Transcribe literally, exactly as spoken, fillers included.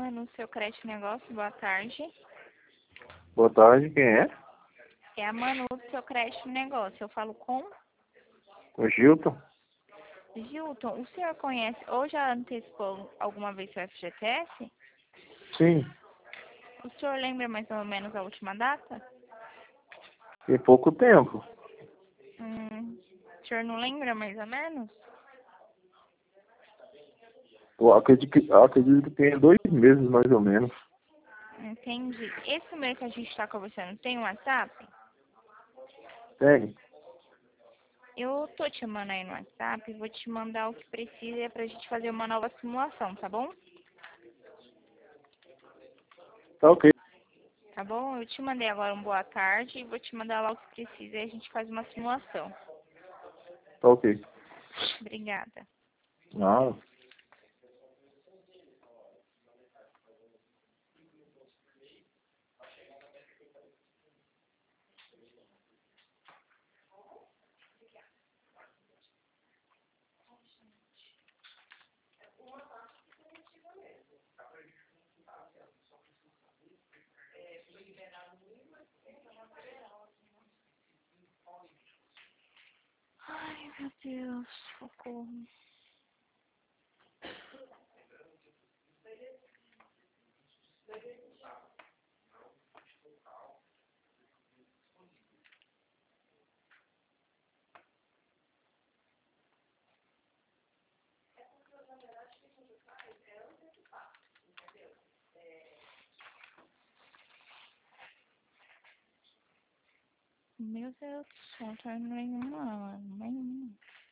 Mano, seu crédito negócio, boa tarde. Boa tarde, quem é? É a Manu do seu crédito negócio. Eu falo com O Gilton? Gilton. O senhor conhece ou já antecipou alguma vez seu F G T S? Sim, O senhor lembra mais ou menos a última data? tem pouco tempo. Hum, o senhor não lembra mais ou menos? Eu acredito que, eu acredito que tem dois meses mais ou menos. Entendi. Esse número que a gente está conversando tem um WhatsApp? Tem? Eu tô te chamando aí no WhatsApp, vou te mandar o que precisa pra gente fazer uma nova simulação, tá bom? Tá ok, Tá bom? Eu te mandei agora um boa tarde e vou te mandar lá o que precisa e a gente faz uma simulação. tá ok. Obrigada. Ah, Ai, meu Deus, socorro. Meu Deus do céu, tá indo nenhuma, mano. Nenhuma.